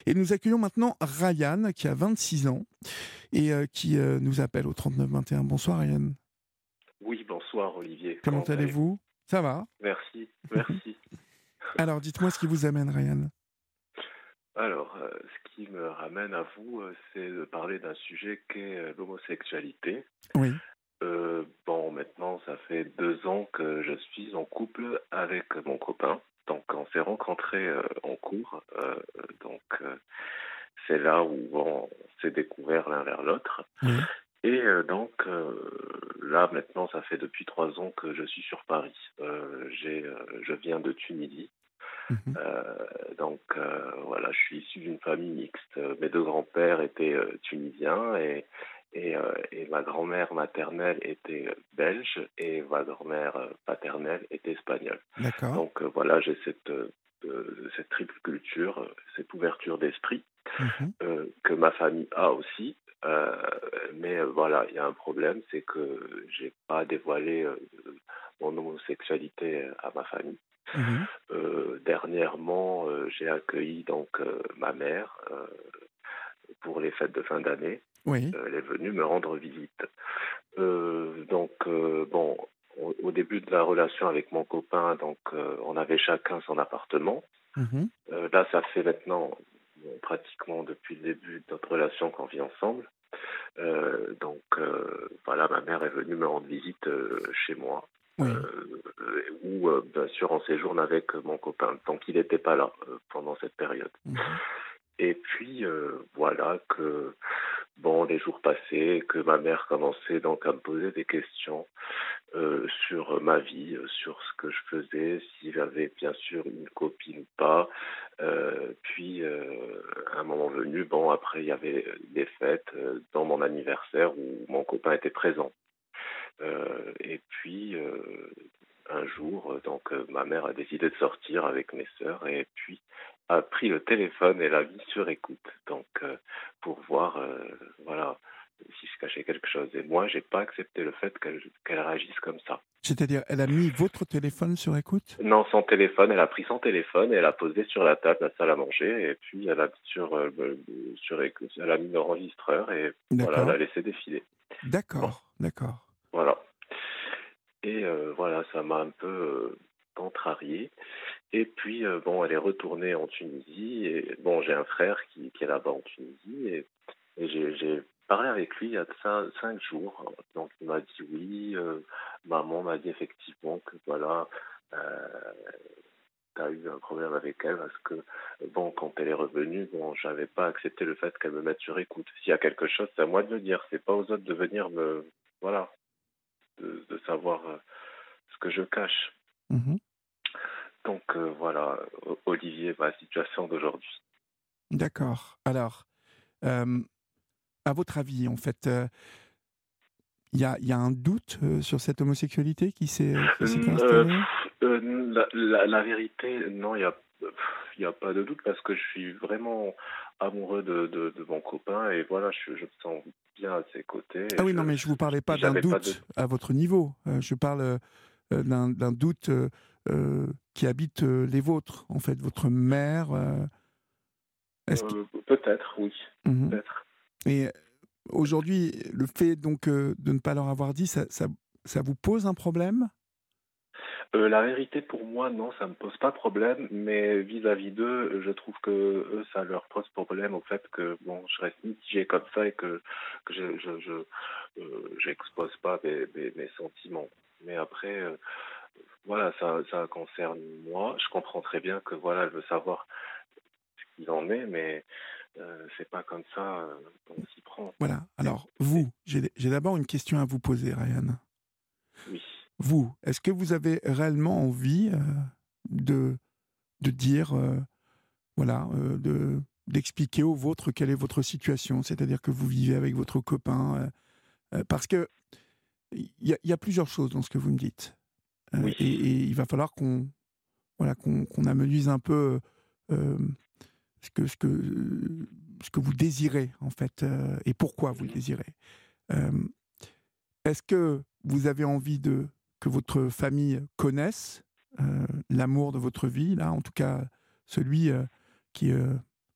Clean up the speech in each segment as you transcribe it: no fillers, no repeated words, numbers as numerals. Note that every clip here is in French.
Et nous accueillons maintenant Ryan, qui a 26 ans et qui nous appelle au 39 21. Bonsoir Ryan. Oui, bonsoir Olivier, Comment comment allez-vous? allez-vous? Ça va? Merci, merci. Alors, dites-moi ce qui vous amène, Ryan. Alors, ce qui me ramène à vous, c'est de parler d'un sujet qu'est l'homosexualité. Oui. Bon, maintenant, ça fait 2 ans que je suis en couple avec mon copain. Donc, on s'est rencontrés en cours. C'est là où on s'est découvert l'un vers l'autre. Oui. Et là, maintenant, ça fait depuis 3 ans que je suis sur Paris. Je viens de Tunisie. Mhm. Voilà, je suis issu d'une famille mixte. Mes deux grands-pères étaient tunisiens et ma grand-mère maternelle était belge et ma grand-mère paternelle était espagnole. D'accord. Voilà, j'ai cette triple culture, cette ouverture d'esprit Mhm. que ma famille a aussi. Euh, mais voilà, il y a un problème, c'est que j'ai pas dévoilé mon homosexualité à ma famille. Mhm. Dernièrement, j'ai accueilli donc ma mère pour les fêtes de fin d'année. Oui. Elle est venue me rendre visite. Bon, au début de la relation avec mon copain, on avait chacun son appartement. Mhm. Là, ça fait maintenant pratiquement depuis le début de notre relation qu'on vit ensemble. Voilà, ma mère est venue me rendre visite chez moi, Oui. où bien sûr on séjourne avec mon copain, donc il n'était pas là pendant cette période. Mhm. Et puis voilà que bon, les jours passaient, que ma mère commençait donc à me poser des questions sur ma vie, sur ce que je faisais, si j'avais bien sûr une copine ou pas. À un moment venu, bon, après il y avait des fêtes dans mon anniversaire où mon copain était présent. Un jour, ma mère a décidé de sortir avec mes sœurs et puis a pris le téléphone et l'a mis sur écoute, pour voir, voilà, si je cachais quelque chose. Et moi, j'ai pas accepté le fait qu'elle réagisse comme ça. C'est-à-dire, elle a mis votre téléphone sur écoute? Non, son téléphone, elle a pris son téléphone et elle l'a posé sur la table, la salle à manger, et puis elle a mis sur écoute, elle a mis l'enregistreur et voilà, elle D'accord. a laissé défiler. Bon, D'accord. D'accord. voilà. Et voilà, ça m'a un peu contrarié. Et puis, bon, elle est retournée en Tunisie. Et bon, j'ai un frère qui est là-bas en Tunisie. Et j'ai parlé avec lui il y a de ça 5 jours. Donc, il m'a dit oui. Maman m'a dit effectivement que voilà, tu as eu un problème avec elle parce que, bon, quand elle est revenue, bon, j'avais pas accepté le fait qu'elle me mette sur écoute. S'il y a quelque chose, c'est à moi de le dire. C'est pas aux autres de venir me. Voilà, de savoir ce que je cache. Mhm. Voilà, Olivier, ma situation d'aujourd'hui. D'accord. Alors, euh, à votre avis, en fait, il y a un doute sur cette homosexualité qui s'est Euh, installée? la vérité, non, y a pas de doute parce que je suis vraiment amoureux de mon copain et voilà, je me sens bien à ses côtés Ah et oui, non, mais je vous parlais pas d'un j'avais pas de. doute à votre niveau. Je parle d'un doute qui habite les vôtres, en fait, votre mère. Est-ce que... Peut-être, oui, Mhm. peut-être. Et aujourd'hui, le fait donc de ne pas leur avoir dit, ça vous pose un problème? La vérité, pour moi, non, ça me pose pas de problème, mais vis-à-vis d'eux, je trouve que eux, ça leur pose problème au fait que, bon, je reste mitigé comme ça et que j'expose pas mes sentiments. Mais après, voilà, ça concerne moi. Je comprends très bien que, voilà, elle veut savoir ce qu'il en est, mais c'est pas comme ça qu'on s'y prend. Voilà. Et- Alors, et- j'ai d'abord une question à vous poser, Ryan. oui. Vous, est-ce que vous avez réellement envie de, de dire, voilà, d'expliquer aux vôtres quelle est votre situation, c'est-à-dire que vous vivez avec votre copain, parce que il y a plusieurs choses dans ce que vous me dites. Oui. Et il va falloir qu'on amenuise un peu euh, ce que, ce, que, ce que vous désirez, en fait, et pourquoi vous le Mhm. désirez. Euh, Est-ce que vous avez envie que votre famille connaisse l'amour de votre vie, là, en tout cas celui qui,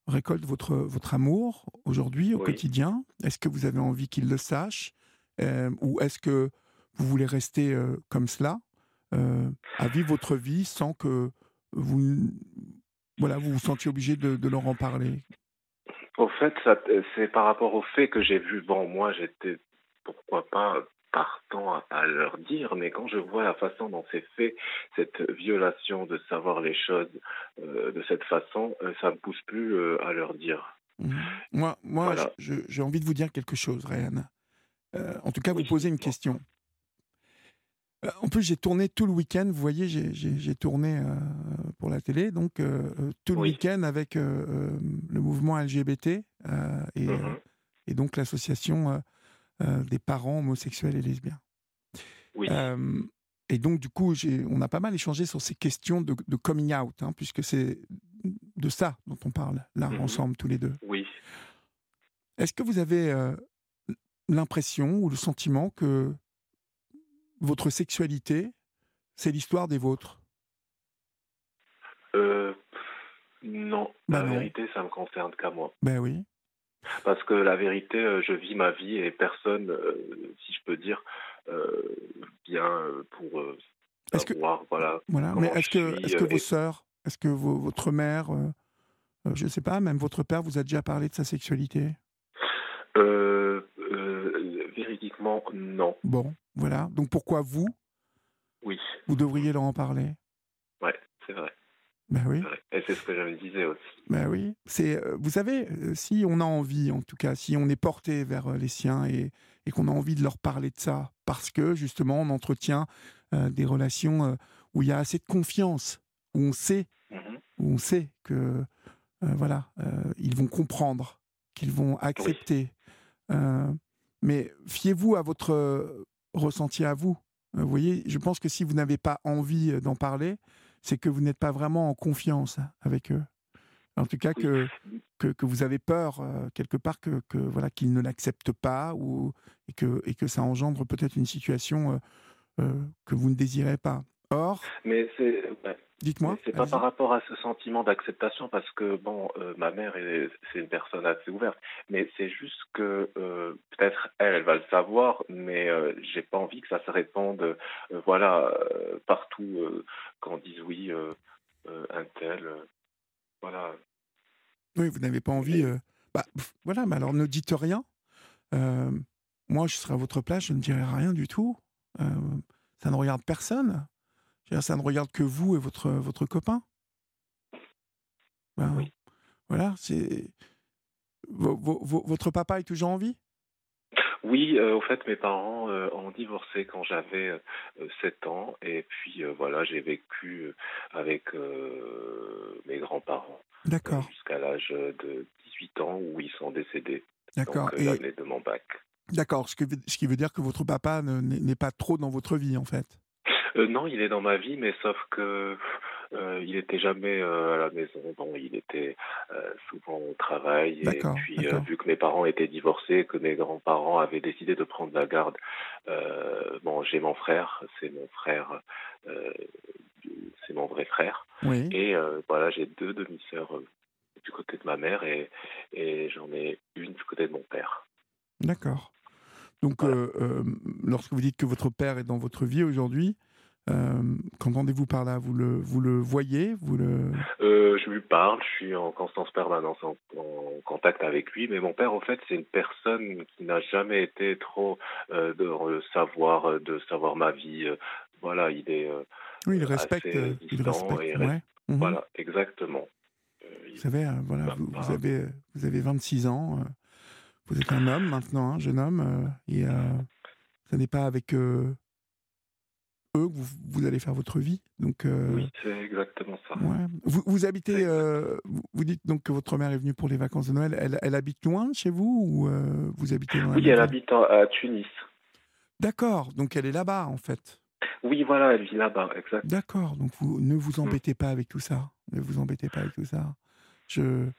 récolte votre amour aujourd'hui, au Oui. quotidien? Est-ce que vous avez envie qu'il le sache? Ou est-ce que vous voulez rester comme cela, à vivre votre vie sans que vous, voilà, vous vous sentiez obligé de leur en parler? Au fait, c'est par rapport au fait que j'ai vu. Bon, moi, j'étais, pourquoi pas, partant à leur dire, mais quand je vois la façon dont c'est fait, cette violation de savoir les choses de cette façon, ça me pousse plus à leur dire. Moi, Voilà. j'ai envie de vous dire quelque chose, Ryan. En tout cas, vous Oui, poser une dites-moi. question. En plus, j'ai tourné tout le week-end. Vous voyez, j'ai tourné pour la télé, donc tout le Oui. week-end avec le mouvement LGBT Mhm. et donc l'association des parents homosexuels et lesbiens. Oui. Euh, et donc, du coup, on a pas mal échangé sur ces questions de coming out, hein, puisque c'est de ça dont on parle là, Mhm. ensemble, tous les deux. Oui. Est-ce que vous avez l'impression ou le sentiment que votre sexualité, c'est l'histoire des vôtres? Euh, non, Ben la non. vérité, ça me concerne qu'à moi. Ben oui. Parce que la vérité, je vis ma vie et personne, si je peux dire, vient pour Est-ce que savoir, voilà, voilà, mais comment je suis. est-ce que vos sœurs, est-ce que votre mère, je sais pas, même votre père vous a déjà parlé de sa sexualité? Véridiquement, non. Bon, voilà. Donc pourquoi Oui, vous devriez leur en parler? ouais, c'est vrai, Ben c'est oui. vrai. Et c'est ce que je me disais aussi. Ben oui, c'est vous savez, si on a envie, en tout cas, si on est porté vers les siens et qu'on a envie de leur parler de ça, parce que justement on entretient des relations où il y a assez de confiance, où on sait, Mhm. où on sait que voilà, ils vont comprendre, qu'ils vont Oui. accepter. Euh, mais fiez-vous à votre ressenti à vous. Vous voyez, je pense que si vous n'avez pas envie d'en parler, c'est que vous n'êtes pas vraiment en confiance avec eux. En tout cas, Oui. que vous avez peur, quelque part, voilà, qu'ils ne l'acceptent pas et que ça engendre peut-être une situation que vous ne désirez pas. Or, Mais c'est ouais. Mais dites-moi, c'est pas par allez-y. rapport à ce sentiment d'acceptation parce que bon, ma mère c'est une personne assez ouverte, mais c'est juste que peut-être elle va le savoir, mais j'ai pas envie que ça se répande, voilà, partout quand on dise oui, un tel, voilà. Oui, vous n'avez pas envie. Mais Voilà, mais alors ne dites rien. Euh, Moi, je serais à votre place, je ne dirais rien du tout. Euh, Ça ne regarde personne. Je veux dire, ça ne regarde que vous et votre copain. Ben, oui. voilà, c'est votre papa est toujours en vie? Oui, au fait, mes parents ont divorcé quand j'avais 7 ans et puis voilà, j'ai vécu avec mes grands-parents D'accord, jusqu'à l'âge de 18 ans où ils sont décédés, d'accord. donc Et l'année de mon bac. d'accord, ce qui veut dire que votre papa n'est pas trop dans votre vie, en fait. Non, il est dans ma vie, mais sauf que il était jamais à la maison. Bon, il était souvent au travail. Et D'accord, puis, d'accord. vu que mes parents étaient divorcés, que mes grands-parents avaient décidé de prendre la garde, bon, j'ai mon frère, euh, c'est mon vrai frère. Oui, Et voilà, j'ai deux demi-sœurs du côté de ma mère et j'en ai une du côté de mon père. d'accord. Donc, Voilà. lorsque vous dites que votre père est dans votre vie aujourd'hui, qu'entendez-vous par là? Vous le voyez? Je lui parle, je suis en constance permanente en contact avec lui, mais mon père, en fait, c'est une personne qui n'a jamais été trop de savoir ma vie. Voilà, il est Oui, il respecte, assez il distant respecte, et ouais. Mhm. voilà, exactement. Vous Il savez, voilà, va pas. vous avez 26 ans, vous êtes un homme maintenant, un jeune homme, et ça n'est pas avec eux que vous allez faire votre vie. Donc, Oui, c'est exactement ça. ouais. Vous C'est habitez, exact. vous dites donc que votre mère est venue pour les vacances de Noël. Elle habite loin de chez vous ou vous habitez dans la Oui, même elle ville? habite à Tunis. D'accord, donc elle est là-bas en fait. Oui, voilà, elle vit là-bas, exact. D'accord, donc vous ne vous Mm. embêtez pas avec tout ça. Ne vous embêtez pas avec tout ça. Je,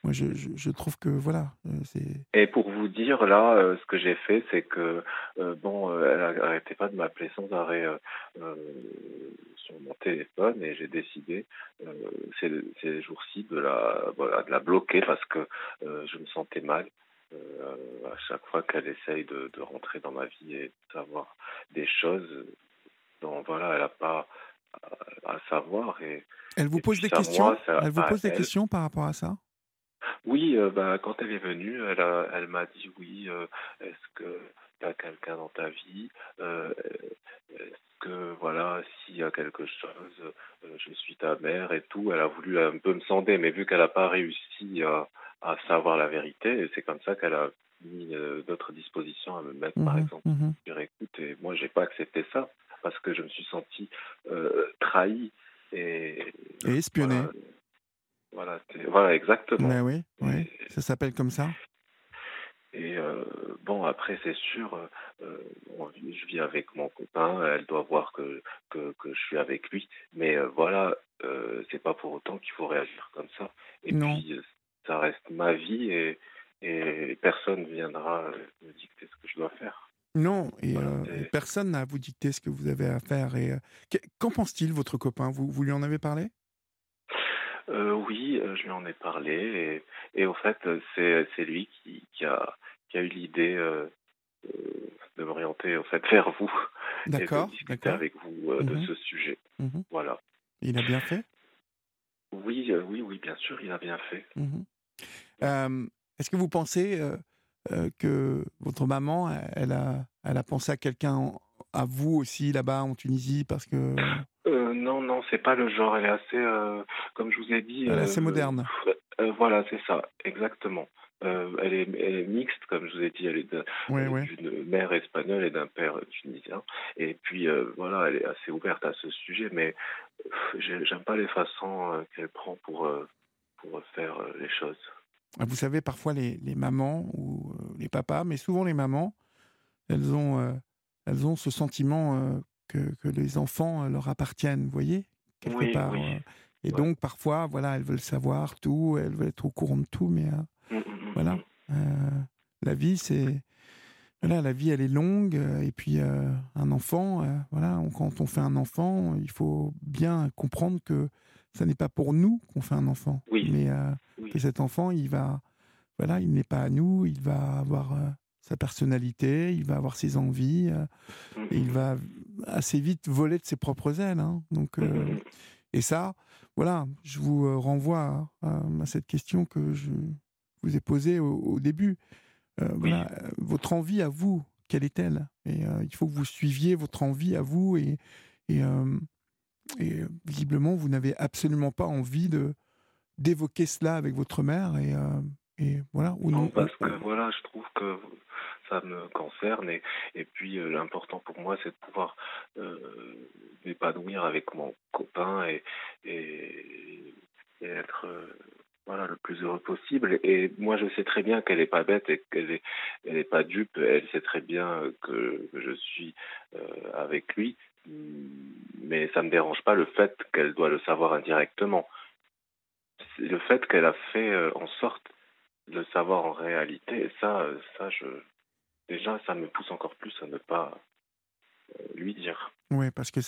Moi, je trouve que voilà, c'est... Et pour vous dire, là, ce que j'ai fait, c'est que, elle arrêtait pas de m'appeler sans arrêt euh, sur mon téléphone et j'ai décidé ces jours-ci de la bloquer parce que je me sentais mal à chaque fois qu'elle essaye de rentrer dans ma vie et de savoir des choses dont, voilà, elle n'a pas à savoir. Elle vous Et pose puis des ça, questions? moi, ça Elle vous à pose des elle. questions par rapport à ça? Oui, quand elle est venue, elle m'a dit: «Oui, est-ce que tu as quelqu'un dans ta vie? Heu, est-ce que voilà, s'il y a quelque chose, je suis ta mère et tout». Elle a voulu un peu me sonder, mais vu qu'elle n'a pas réussi à savoir la vérité, et c'est comme ça qu'elle a mis, d'autres dispositions à me mettre, par Mmh exemple. mh. Dire: «Écoute», et moi j'ai pas accepté ça parce que je me suis senti, trahi, et Et voilà, espionner? voilà exactement. Mais oui, oui, ça s'appelle comme ça? Et bon, après, c'est sûr, je vis avec mon copain, elle doit voir que je suis avec lui, mais voilà, c'est pas pour autant qu'il faut réagir comme ça. Et Non. puis, ça reste ma vie, et personne viendra me dicter ce que je dois faire. Non, Voilà, et personne n'a à vous dicter ce que vous avez à faire, et qu'en pense-t-il, votre copain? Vous lui en avez parlé? Oui, je lui en ai parlé, et au fait, c'est lui qui a eu l'idée, de m'orienter, au fait, vers vous et de D'accord, discuter d'accord. avec vous, de Mmh ce sujet. mh. Voilà. Il a bien fait? Oui, oui, oui, bien sûr, il a bien fait. Mmh. Mmh. Est-ce que vous pensez, que votre maman, elle a pensé à quelqu'un, à vous aussi là-bas en Tunisie, parce que Non, non, c'est pas le genre. Elle est assez, comme je vous ai dit, elle est assez moderne? voilà, c'est ça, exactement. Elle est mixte, comme je vous ai dit. Oui, Elle est oui. d'une mère espagnole et d'un père tunisien. Et puis, voilà, elle est assez ouverte à ce sujet, mais j'aime pas les façons qu'elle prend pour faire les choses. Vous savez, parfois les mamans ou les papas, mais souvent les mamans, elles ont, heu, elles ont ce sentiment, que les enfants, leur appartiennent, vous voyez? Quelque Oui, part, oui, et ouais. donc parfois, voilà, elles veulent savoir tout, elles veulent être au courant de tout, mais Mmh, mmh, mmh, voilà, mmh. heu, la vie, c'est... Voilà, la vie, elle est longue, et puis, un enfant, voilà, quand on fait un enfant, il faut bien comprendre que ça n'est pas pour nous qu'on fait un enfant, Oui, mais oui. que cet enfant, voilà, il n'est pas à nous, il va avoir, sa personnalité, il va avoir ses envies, Mmh, et il mmh, va assez vite voler de ses propres ailes, hein, donc mmh, mmh, mmh. et ça, voilà, je vous, renvoie à cette question que je vous ai posée au début. Oui. Voilà, votre envie à vous, quelle est-elle? Et il faut que vous suiviez votre envie à vous, et visiblement, vous n'avez absolument pas envie d'évoquer cela avec votre mère, et voilà, ou Non, non, parce que voilà, je trouve que ça me concerne, et puis l'important pour moi, c'est de pouvoir m'épanouir avec mon copain, et, et être voilà, le plus heureux possible. Et moi, je sais très bien qu'elle est pas bête et elle est pas dupe. Elle sait très bien que je suis avec lui, mais ça me dérange pas le fait qu'elle doit le savoir indirectement. C'est le fait qu'elle a fait en sorte le savoir en réalité, et déjà, ça me pousse encore plus à ne pas lui dire. ouais, parce que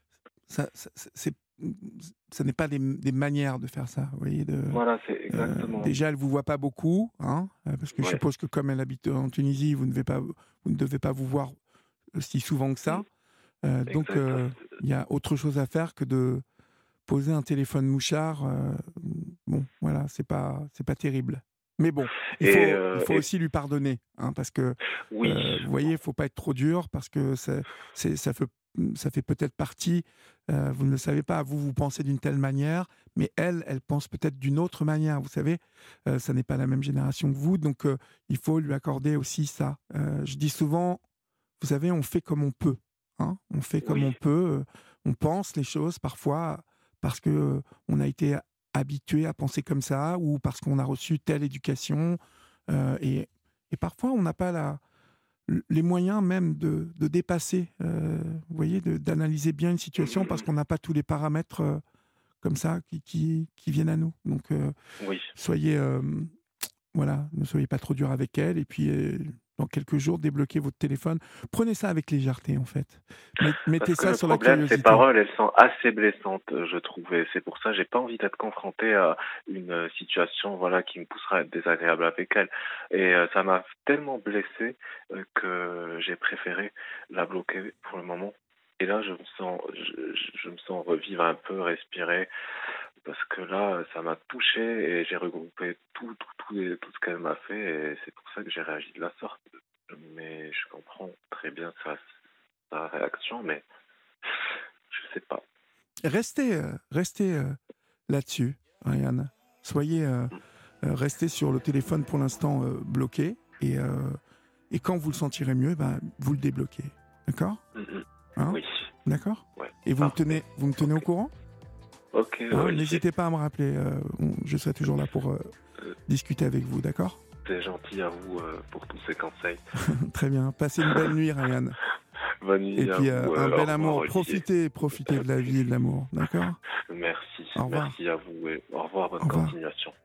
ça n'est pas des manières de faire ça, vous voyez? Voilà, c'est exactement. Déjà, elle vous voit pas beaucoup, hein, parce que je Ouais, suppose que comme elle habite en Tunisie, vous ne devez pas vous voir si souvent que mm, ça. Donc, exact. il y a autre chose à faire que de poser un téléphone mouchard. Bon, voilà, c'est pas terrible. Mais bon, il faut Et aussi lui pardonner, hein, parce que, oui, vous voyez, il faut pas être trop dur, parce que ça fait peut-être partie, vous ne le savez pas, vous pensez d'une telle manière, mais elle pense peut-être d'une autre manière, vous savez? Ça n'est pas la même génération que vous, donc il faut lui accorder aussi ça. Je dis souvent, vous savez, on fait comme on peut, hein. On fait comme oui, on peut, on pense les choses parfois parce que, on a été habitué à penser comme ça, ou parce qu'on a reçu telle éducation, heu et et parfois on n'a pas les moyens même de dépasser, vous voyez, d'analyser bien une mm, situation, mm, parce mm, qu'on n'a pas tous les paramètres, comme ça qui viennent à nous. Donc, Oui, soyez, voilà, ne soyez pas trop dur avec elle. Et puis, dans quelques jours, débloquez votre téléphone. Prenez ça avec légèreté, en fait. parce Mettez que ça le sur la problème, ces curiosité. paroles, elles sont assez blessantes, je trouve. Et c'est pour ça que j'ai pas envie d'être confronté à une situation, voilà, qui me poussera à être désagréable avec elle. Et ça m'a tellement blessé que j'ai préféré la bloquer pour le moment. Et là, je me sens revivre un peu, respirer, parce que là, ça m'a touché et j'ai regroupé tout ce qu'elle m'a fait, et c'est pour ça que j'ai réagi de la sorte. Mais je comprends très bien sa réaction, mais je sais pas. Restez là-dessus, Ryan. Soyez, restez sur le téléphone pour l'instant bloqué. Et quand vous le sentirez mieux, ben, vous le débloquez. D'accord? Mhm. Hein? Oui, D'accord? ouais, Et parfait. vous me tenez au Ok, courant? ok, Hein, Olivier. n'hésitez pas à me rappeler. Je serai toujours là pour Euh, discuter avec vous, d'accord? C'est gentil à vous pour tous ces conseils. Très bien. Passez une belle nuit, Ryan. Bonne Et nuit à puis vous. un Au bel revoir, amour. Olivier. Profitez de la vie et de l'amour, d'accord? Merci, Au revoir. merci à vous et au revoir, Au bonne revoir. continuation.